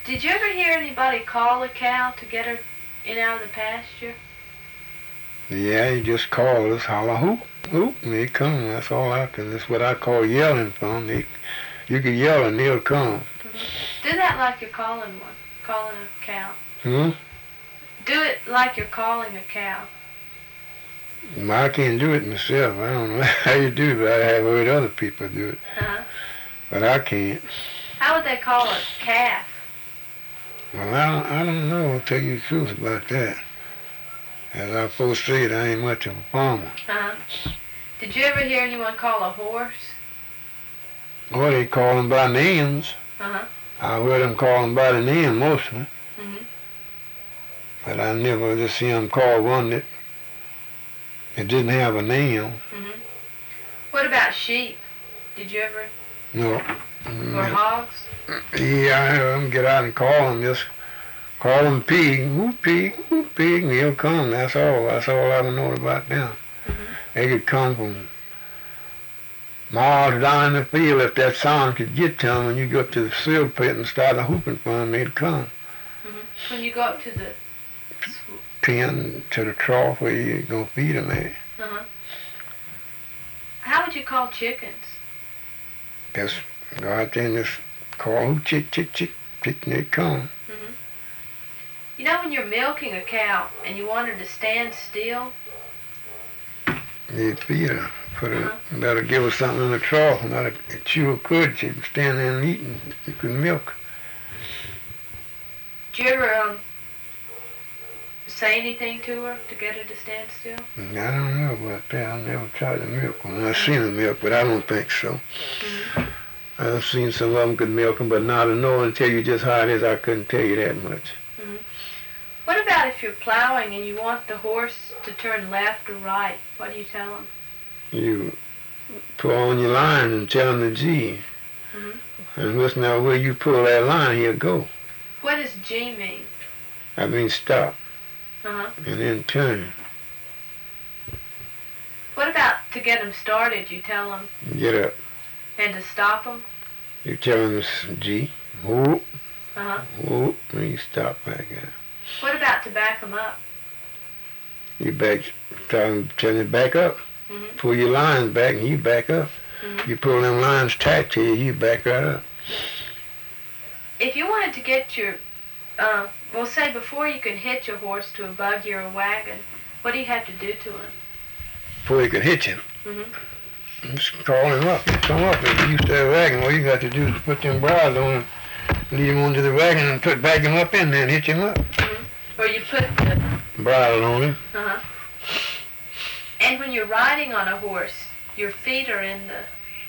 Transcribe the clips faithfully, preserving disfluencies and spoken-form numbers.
Did you ever hear anybody call a cow to get her in out of the pasture? Yeah, he just called us, holler, whoop, whoop, and they come. That's all I can, that's what I call yelling from. They, you can yell and they'll come. Mm-hmm. Do that like you're calling one, calling a cow. Hmm? Do it like you're calling a cow. Well, I can't do it myself. I don't know how you do it, but I have heard other people do it. Uh-huh. But I can't. How would they call a calf? Well, I don't, I don't know, I'll tell you the truth about that. As I first said, I ain't much of a farmer. Uh-huh. Did you ever hear anyone call a horse? Well, they call them by names. Uh-huh. I heard them call them by the name mostly. Mm-hmm. But I never just see them call one that it didn't have a name. Mm-hmm. What about sheep? Did you ever? No. Or hogs? Yeah, I heard them get out and call them. Just call them pig, whoop pig, whoop pig, and they'll come. That's all. That's all I know about them. Mm-hmm. They could come from miles down in the field if that sound could get to them. When you go up to the sill pit and start whooping for them, they'd come. Mm-hmm. When you go up to the pen to the trough where you're going to feed them at. Uh-huh. How would you call chickens? Just go out there and just call chick, chick, chick, chick, and they come. Mm-hmm. You know when you're milking a cow and you want her to stand still? You'd feed her. Put her, uh-huh. Better give her something in the trough. Not a chew could. She could stand there and eat and you could milk. Did you ever um, say anything to her to get her to stand still? I don't know about that. I never tried to milk one. I've seen her milk, but I don't think so. Mm-hmm. I've seen some of them could milk them, but now to know and tell you just how it is, I couldn't tell you that much. Mm-hmm. What about if you're plowing and you want the horse to turn left or right? What do you tell them? You pull on your line and tell him the G. Mm-hmm. And listen now, where you pull that line, he'll go. What does G mean? I mean stop. Uh-huh. And then turn. What about to get them started? You tell them. Get up. And to stop them? You tell them G. Whoop. Uh-huh. Whoop. And you stop back out. What about to back them up? You back, tell them, tell them back up. Mm-hmm. Pull your lines back and you back up. Mm-hmm. You pull them lines tight to you, you back right up. If you wanted to get your, uh, well, say before you can hitch a horse to a buggy or a wagon, what do you have to do to him? Before you can hitch him. Mm-hmm. Just call him up. Come up. If you used to a wagon, all you got to do is put them bridles on him, lead him onto the wagon and put back him up in there and hitch him up. Mm-hmm. Or you put the bridle on him. Uh-huh. And when you're riding on a horse, your feet are in the...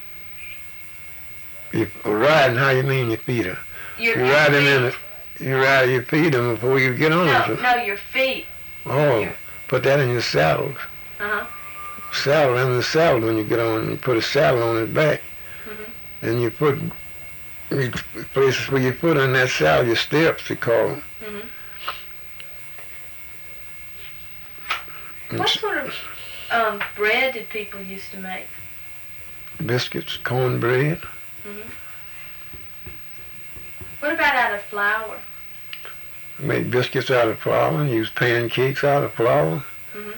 You're riding, how you mean your feet are? Your, you're your riding feet. in it. You ride your feet them before you get on no, them. No, your feet. Oh, your... put that in your saddle. Uh-huh. Saddle, in the saddle when you get on, you put a saddle on his back. Mm-hmm. And you put places where you put on that saddle, your steps, you call them. Mm-hmm. What sort of um, bread did people used to make? Biscuits, cornbread. Mm-hmm. What about out of flour? Make biscuits out of flour, use pancakes out of flour. Mm-hmm.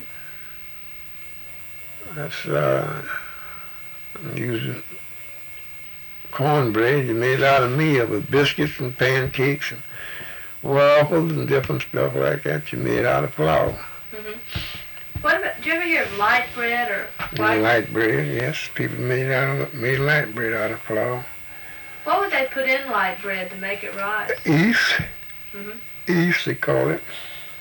That's, uh, use cornbread you made out of meal with biscuits and pancakes and waffles and different stuff like that you made out of flour. Mm-hmm. What about, do you ever hear of light bread or white? Light bread, yes. People made out of, made light bread out of flour. What would they put in light bread to make it rise? Yeast. Mm-hmm. Yeast, they call it.